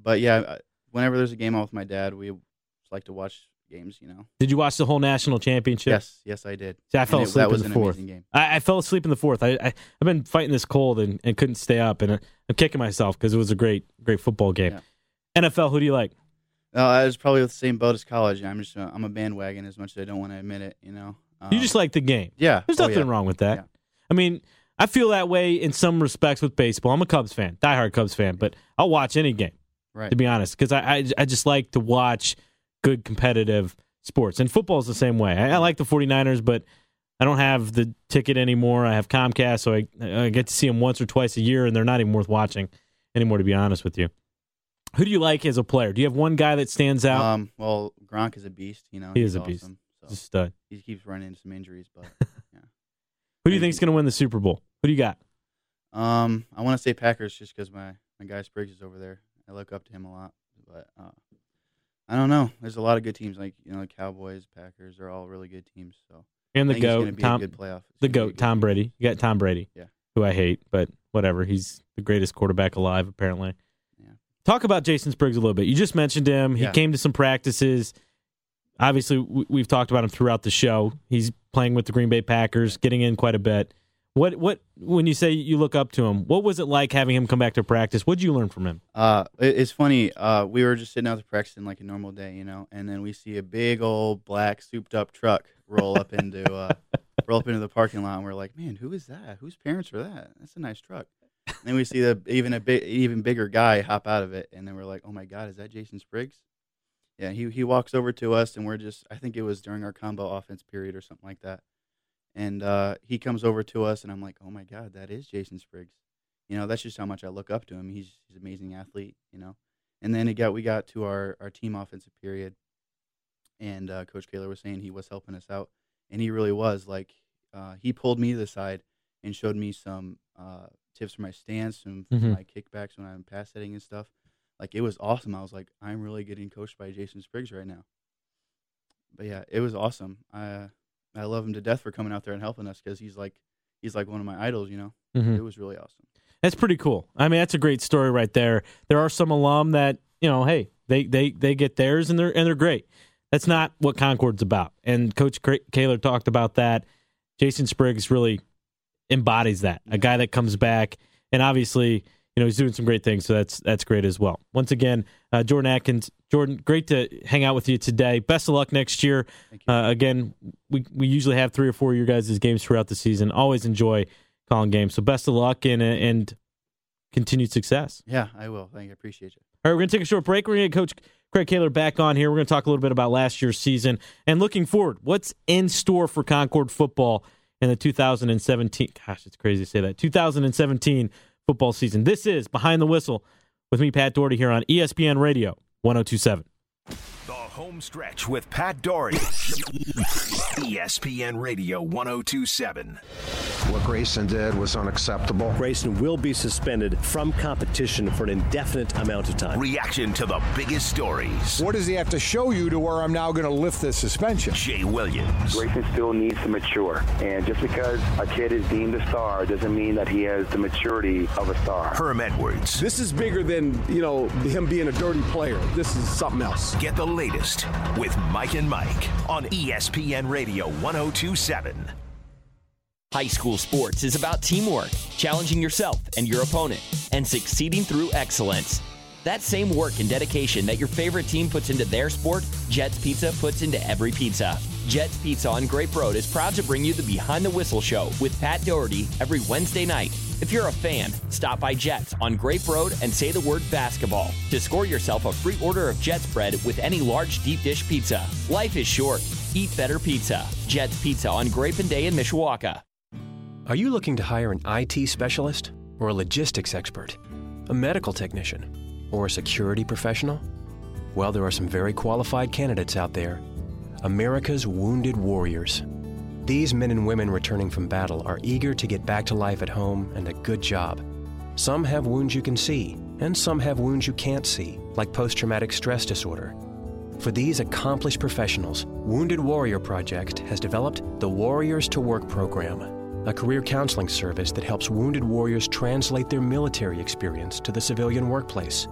But yeah, whenever there's a game on with my dad, we just like to watch games. Did you watch the whole national championship? Yes, I did. See, I fell asleep in the fourth. Game. I fell asleep in the fourth. I've been fighting this cold and couldn't stay up, and I'm kicking myself because it was a great football game. Yeah. NFL, who do you like? I was probably with the same boat as college. I'm a bandwagon as much as I don't want to admit it. You just like the game. Yeah, there's nothing wrong with that. Yeah. I mean, I feel that way in some respects with baseball. I'm a Cubs fan, diehard Cubs fan, but I'll watch any game. Right. To be honest, because I just like to watch good competitive sports, and football is the same way. I like the 49ers, but I don't have the ticket anymore. I have Comcast, so I get to see them once or twice a year, and they're not even worth watching anymore, to be honest with you. Who do you like as a player? Do you have one guy that stands out? Well, Gronk is a beast. He he's is a awesome, beast. So. He's a stud. He keeps running into some injuries, but yeah. Who do you think is going to win the Super Bowl? Who do you got? I want to say Packers just because my guy Spriggs is over there. I look up to him a lot, but I don't know. There's a lot of good teams, like the Cowboys, Packers. They're all really good teams. So and the GOAT, it's going to be a good playoff. The GOAT, Tom Brady. You got Tom Brady, who I hate, but whatever. He's the greatest quarterback alive, apparently. Yeah. Talk about Jason Spriggs a little bit. You just mentioned him. He came to some practices. Obviously, we've talked about him throughout the show. He's playing with the Green Bay Packers, getting in quite a bit. What when you say you look up to him, what was it like having him come back to practice? What did you learn from him? It's funny. We were just sitting out there practicing like a normal day, and then we see a big old black souped up truck roll up into the parking lot, and we're like, man, who is that? Whose parents are that? That's a nice truck. And then we see even bigger guy hop out of it, and then we're like, oh my God, is that Jason Spriggs? Yeah, he walks over to us, and I think it was during our combo offense period or something like that. And he comes over to us, and I'm like, oh, my God, that is Jason Spriggs. That's just how much I look up to him. He's an amazing athlete, And then we got to our team offensive period, and Coach Kaler was saying he was helping us out. And he really was. Like, he pulled me to the side and showed me some tips for my stance and for my kickbacks when I'm pass hitting and stuff. Like, it was awesome. I was like, I'm really getting coached by Jason Spriggs right now. But, yeah, it was awesome. I love him to death for coming out there and helping us because he's like one of my idols, It was really awesome. That's pretty cool. I mean, that's a great story right there. There are some alum that, hey, they get theirs and they're great. That's not what Concord's about. And Coach Kaler talked about that. Jason Spriggs really embodies that. A guy that comes back, and obviously, he's doing some great things, so that's great as well. Once again, Jordan Atkins. Jordan, great to hang out with you today. Best of luck next year. Again, we usually have 3 or 4 of your guys' games throughout the season. Always enjoy calling games. So best of luck and continued success. Yeah, I will. Thank you. I appreciate you. All right, we're going to take a short break. We're going to get Coach Craig Kaler back on here. We're going to talk a little bit about last year's season and looking forward. What's in store for Concord football in the 2017? Gosh, it's crazy to say that. 2017 football season. This is Behind the Whistle with me, Pat Doherty, here on ESPN Radio 102.7. The home stretch with Pat Doherty. ESPN Radio 102.7. What Grayson did was unacceptable. Grayson will be suspended from competition for an indefinite amount of time. Reaction to the biggest stories. What does he have to show you to where I'm now going to lift this suspension? Jay Williams. Grayson still needs to mature. And just because a kid is deemed a star doesn't mean that he has the maturity of a star. Herm Edwards. This is bigger than, him being a dirty player. This is something else. Get the latest with Mike and Mike on ESPN Radio 102.7. High school sports is about teamwork, challenging yourself and your opponent, and succeeding through excellence. That same work and dedication that your favorite team puts into their sport, Jets Pizza puts into every pizza. Jets Pizza on Grape Road is proud to bring you the Behind the Whistle show with Pat Doherty every Wednesday night. If you're a fan, stop by Jets on Grape Road and say the word basketball to score yourself a free order of Jets bread with any large deep dish pizza. Life is short. Eat better pizza. Jets Pizza on Grape and Day in Mishawaka. Are you looking to hire an IT specialist or a logistics expert, a medical technician, or a security professional? Well, there are some very qualified candidates out there. America's Wounded Warriors. These men and women returning from battle are eager to get back to life at home and a good job. Some have wounds you can see, and some have wounds you can't see, like post-traumatic stress disorder. For these accomplished professionals, Wounded Warrior Project has developed the Warriors to Work program, a career counseling service that helps wounded warriors translate their military experience to the civilian workplace.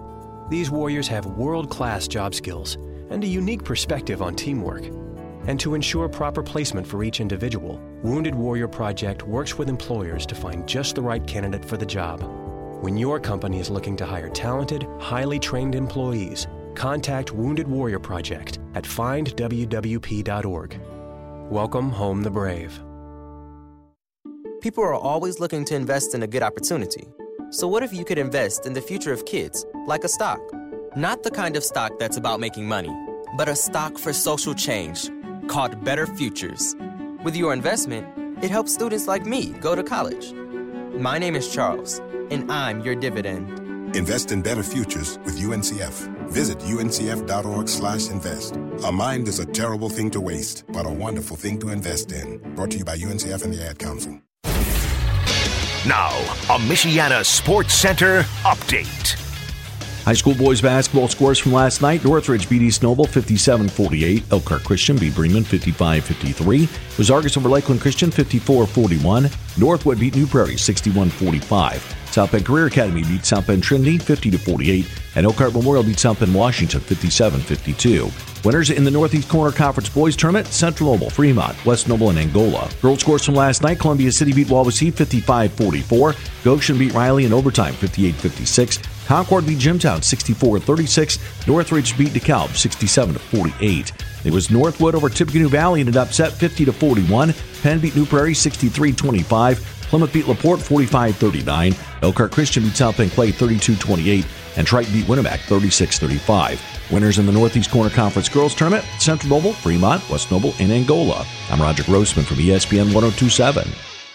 These warriors have world-class job skills and a unique perspective on teamwork. And to ensure proper placement for each individual, Wounded Warrior Project works with employers to find just the right candidate for the job. When your company is looking to hire talented, highly trained employees, contact Wounded Warrior Project at findwwp.org. Welcome home the brave. People are always looking to invest in a good opportunity. So what if you could invest in the future of kids, like a stock? Not the kind of stock that's about making money, but a stock for social change, called Better Futures. With your investment, it helps students like me go to college. My name is Charles, and I'm your dividend. Invest in better futures with UNCF. Visit uncf.org/invest. A mind is a terrible thing to waste, but a wonderful thing to invest in. Brought to you by UNCF and the Ad Council. Now, a Michiana Sports Center update. High school boys basketball scores from last night. Northridge beat East Noble 57-48. Elkhart Christian beat Bremen 55-53. Ozargas over Lakeland Christian 54-41. Northwood beat New Prairie 61-45. South Bend Career Academy beat South Bend Trinity 50-48. And Elkhart Memorial beat South Bend Washington 57-52. Winners in the Northeast Corner Conference Boys Tournament: Central Noble, Fremont, West Noble, and Angola. Girls scores from last night: Columbia City beat Wawasee 55-44. Goshen beat Riley in overtime 58-56. Concord beat Jimtown 64-36. Northridge beat DeKalb 67-48. It was Northwood over Tippecanoe Valley in an upset 50-41. Penn beat New Prairie 63-25. Plymouth beat LaPorte 45-39. Elkhart Christian beat South Bend Clay 32-28. And Triton beat Winnemac 36-35. Winners in the Northeast Corner Conference Girls Tournament: Central Noble, Fremont, West Noble, and Angola. I'm Roger Grossman from ESPN 1027.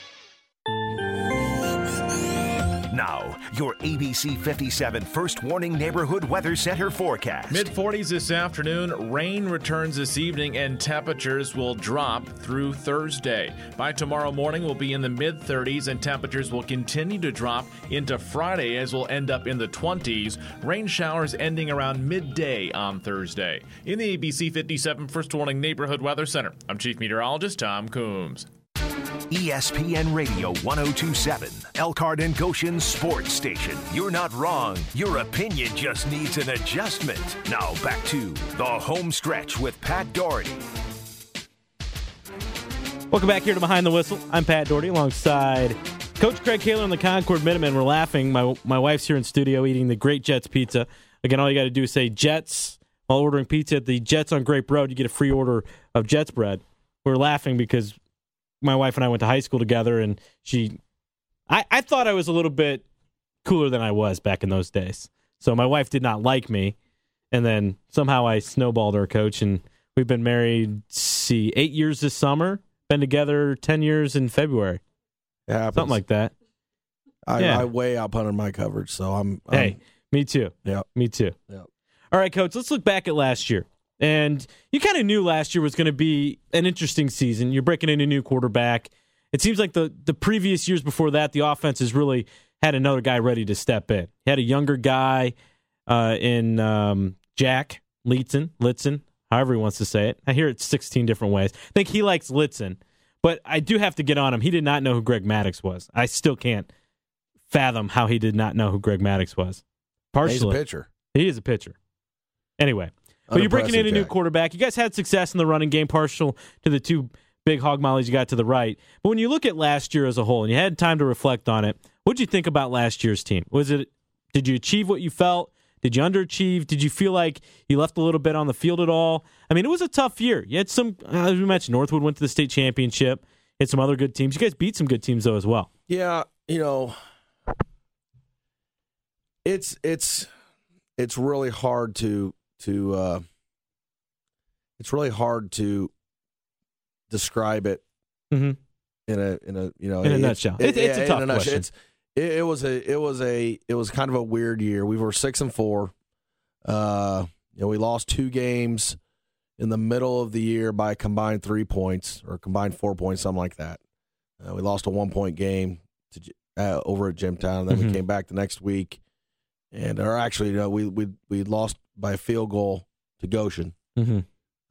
Now, your ABC 57 First Warning Neighborhood Weather Center forecast. Mid-40s this afternoon, rain returns this evening, and temperatures will drop through Thursday. By tomorrow morning, we'll be in the mid-30s, and temperatures will continue to drop into Friday as we'll end up in the 20s. Rain showers ending around midday on Thursday. In the ABC 57 First Warning Neighborhood Weather Center, I'm Chief Meteorologist Tom Coombs. ESPN Radio 1027, Elkhart and Goshen Sports Station. You're not wrong. Your opinion just needs an adjustment. Now back to the home stretch with Pat Doherty. Welcome back here to Behind the Whistle. I'm Pat Doherty alongside Coach Craig Kaler and the Concord Minutemen. We're laughing. My wife's here in studio eating the Great Jets pizza. Again, all you got to do is say Jets while ordering pizza at the Jets on Grape Road. You get a free order of Jets bread. We're laughing because my wife and I went to high school together, and I thought I was a little bit cooler than I was back in those days. So my wife did not like me, and then somehow I snowballed her, Coach, and we've been married, 8 years this summer, been together 10 years in February. It happens. Something like that. I way out punted my coverage, so I'm Hey, me too. Yeah. Me too. Yeah. All right, Coach, let's look back at last year. And you kind of knew last year was going to be an interesting season. You're breaking in a new quarterback. It seems like the previous years before that, the offense has really had another guy ready to step in. He had a younger guy in Jack Litzen, however he wants to say it. I hear it 16 different ways. I think he likes Litzen, but I do have to get on him. He did not know who Greg Maddux was. I still can't fathom how he did not know who Greg Maddux was. Partially. He's a pitcher. He is a pitcher. Anyway. But you're breaking in a new quarterback. You guys had success in the running game, partial to the two big hog mollies you got to the right. But when you look at last year as a whole, and you had time to reflect on it, what did you think about last year's team? Did you achieve what you felt? Did you underachieve? Did you feel like you left a little bit on the field at all? I mean, it was a tough year. You had some, as we mentioned, Northwood went to the state championship. You had some other good teams. You guys beat some good teams, though, as well. Yeah, it's really hard to it's really hard to describe it in a nutshell. It's a tough question. It was kind of a weird year. We were 6-4. We lost 2 games in the middle of the year by a combined 3 points or combined 4 points, something like that. We lost a 1-point game over at Jimtown. Then we came back the next week. And we lost by a field goal to Goshen, then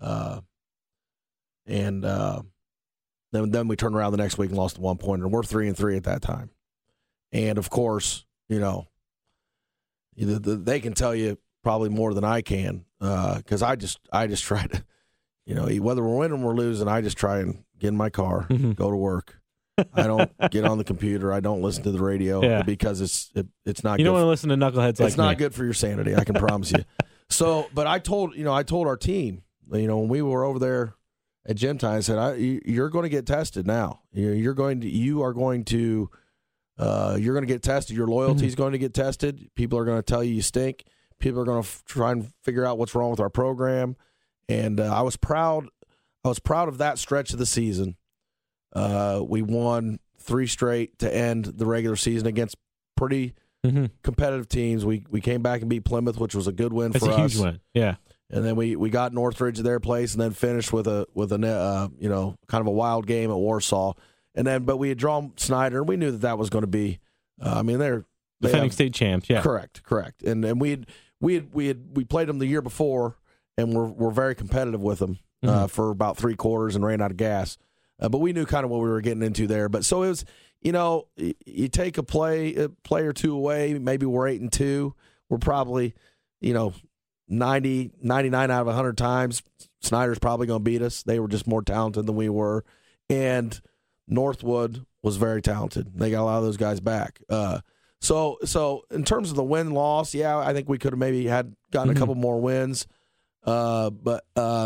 we turned around the next week and lost the 1 point, and we're 3-3 at that time. And of course, they can tell you probably more than I can because I just try to, whether we're winning or we're losing, I just try and get in my car, go to work. I don't get on the computer. I don't listen to the radio because it's not. You good don't want to listen to knuckleheads like it's not good for your sanity. I can promise you. So, but I told our team, when we were over there at gym time, I said, you're going to get tested now. You're going to get tested. Your loyalty is going to get tested. People are going to tell you stink. People are going to try and figure out what's wrong with our program. And I was proud of that stretch of the season. We won 3 straight to end the regular season against pretty competitive teams. We came back and beat Plymouth, which was a good win for us. That's a huge win, yeah. And then we got Northridge at their place, and then finished with a kind of a wild game at Warsaw. But we had drawn Snyder, and we knew that was going to be. They're defending state champs, yeah. Correct. And we played them the year before, and we're very competitive with them for about 3 quarters and ran out of gas. But we knew kind of what we were getting into there. But so it was, you take a play or two away, maybe we're 8-2. We're probably, 99 out of 100 times, Snyder's probably going to beat us. They were just more talented than we were. And Northwood was very talented. They got a lot of those guys back. So in terms of the win-loss, yeah, I think we could have maybe gotten a couple more wins. But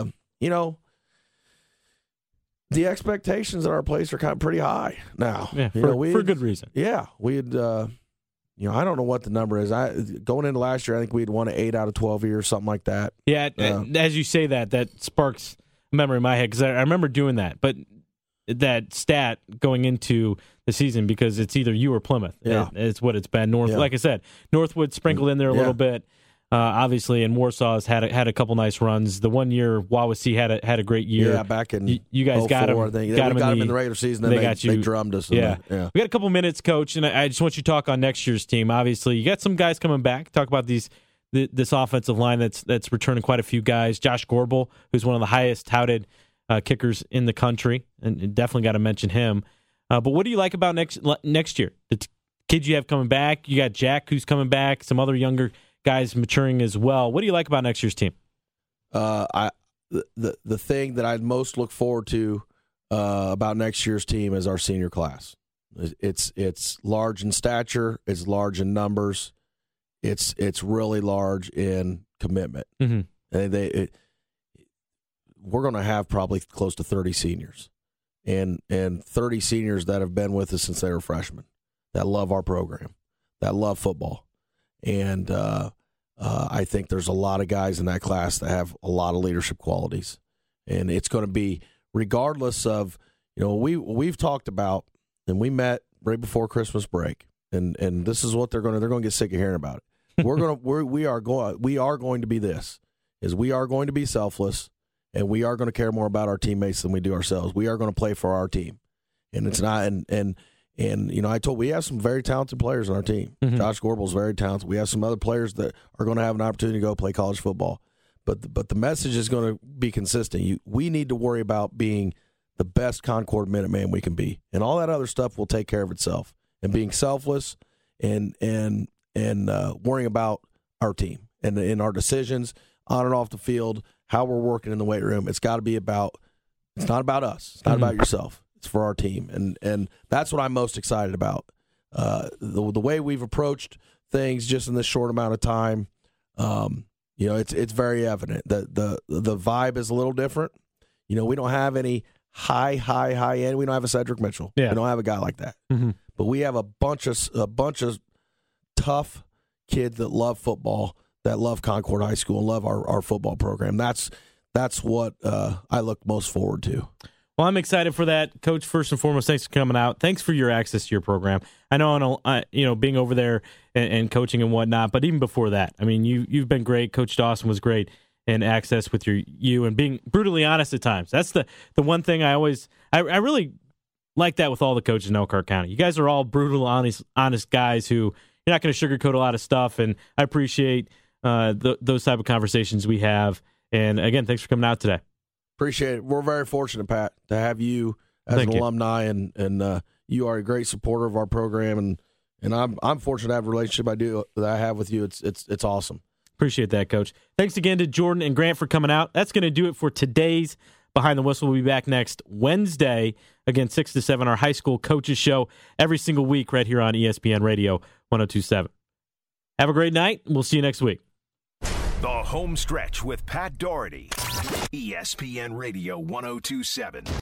the expectations at our place are kind of pretty high now. Yeah, for good reason. Yeah, we had, I don't know what the number is. Going into last year, I think we had won 8 out of 12 years, something like that. Yeah, as you say that sparks a memory in my head because I remember doing that. But that stat going into the season because it's either you or Plymouth. Yeah. It's what it's been. Like I said, Northwood sprinkled in there a little bit. Obviously, and Warsaw has had a couple nice runs. The one year Wawasee had a great year. Yeah, back in you guys got him. We got them in the regular season. Then they drummed us. Yeah. We got a couple minutes, Coach, and I just want you to talk on next year's team. Obviously, you got some guys coming back. Talk about this offensive line that's returning quite a few guys. Josh Gorbel, who's one of the highest touted kickers in the country, and definitely got to mention him. But what do you like about next year? The kids you have coming back. You got Jack, who's coming back. Some other younger guys maturing as well. What do you like about next year's team? The thing that I'd most look forward to about next year's team is our senior class. It's large in stature. It's large in numbers. It's really large in commitment. And we're going to have probably close to 30 seniors, and 30 seniors that have been with us since they were freshmen, that love our program, that love football. And I think there's a lot of guys in that class that have a lot of leadership qualities. And it's going to be, regardless of, we've talked about, and we met right before Christmas break, and this is what they're going to get sick of hearing about it. We are going to be this, is we are going to be selfless, and we are going to care more about our teammates than we do ourselves. We are going to play for our team. And it's not, and we have some very talented players on our team. Josh Gorbel's very talented. We have some other players that are going to have an opportunity to go play college football. But the message is going to be consistent. We need to worry about being the best Concord Minuteman we can be, and all that other stuff will take care of itself. And being selfless and worrying about our team and in our decisions on and off the field, how we're working in the weight room. It's got to be about. It's not about us. It's not about yourself. It's for our team, and that's what I'm most excited about. The way we've approached things just in this short amount of time, it's very evident that the vibe is a little different. We don't have any high end. We don't have a Cedric Mitchell. Yeah. We don't have a guy like that. But we have a bunch of tough kids that love football, that love Concord High School, and love our football program. That's what I look most forward to. Well, I'm excited for that, Coach. First and foremost, thanks for coming out. Thanks for your access to your program. I know, being over there and coaching and whatnot, but even before that, you've been great. Coach Dawson was great in access with you and being brutally honest at times. That's the one thing I really like that with all the coaches in Elkhart County. You guys are all brutal, honest guys who you're not going to sugarcoat a lot of stuff, and I appreciate those type of conversations we have. And again, thanks for coming out today. Appreciate it. We're very fortunate, Pat, to have you as an alumni, and you are a great supporter of our program, and I'm fortunate to have a relationship that I have with you. It's awesome. Appreciate that, Coach. Thanks again to Jordan and Grant for coming out. That's going to do it for today's Behind the Whistle. We'll be back next Wednesday, again, 6 to 7, our high school coaches show every single week right here on ESPN Radio 102.7. Have a great night. We'll see you next week. The Home Stretch with Pat Doherty. ESPN Radio 102.7.